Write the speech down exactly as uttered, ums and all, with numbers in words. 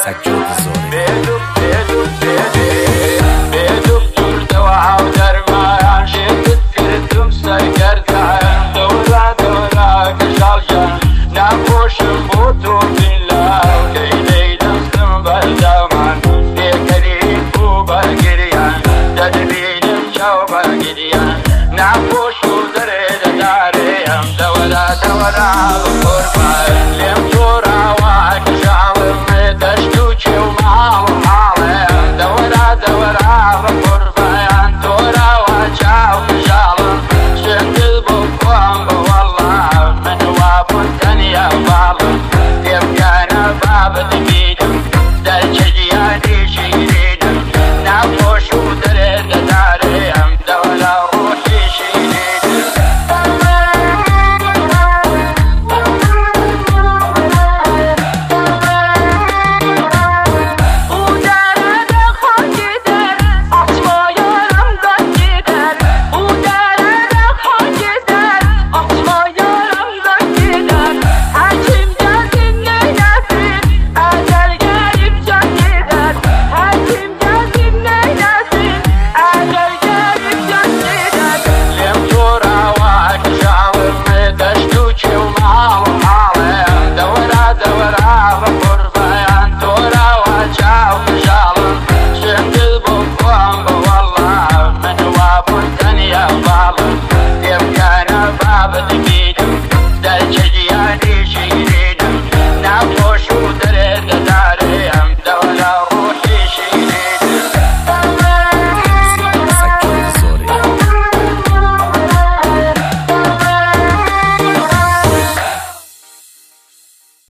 سجاد زوري بيدوب بيدوب بيدوب دوا ودرمان شدت كردم سيكرتها دورا دورا كشالجان نبوش بوتو بالله كيلي دستم بالدمان يكريم وبرقريان تدبيل الجو برقريان نبوش ودريد داريهم دورا دورا بقربان لم تورا وكشال متشتوشي ومعه ومعه دورا دورا بقربان تورا وشاو كشال شند البقوان والله من وابن تانية وبابا يبقى انا بابا